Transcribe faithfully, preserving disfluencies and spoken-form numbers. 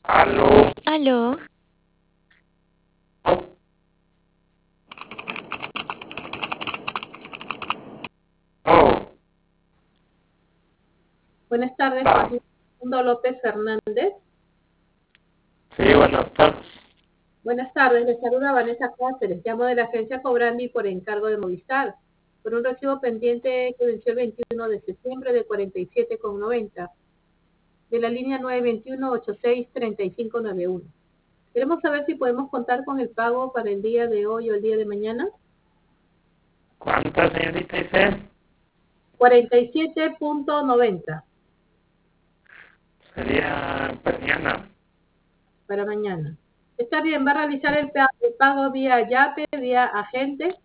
Aló. Aló, Oh, Buenas tardes, ah, con Mundo López Fernández. sí, buenas tardes. Buenas tardes, les saluda Vanessa Cáceres. Llamo de la agencia Cobrandi por encargo de Movistar, por un recibo pendiente que venció el veintiuno de septiembre de cuarenta y siete con noventa, de la línea nueve dos uno, ocho seis, tres cinco nueve uno. Queremos saber si podemos contar con el pago para el día de hoy o el día de mañana. ¿Cuántas, señorita dice? cuarenta y siete con noventa Sería mañana. para mañana. Está bien, va a realizar el, el pago vía YAPE, vía agente.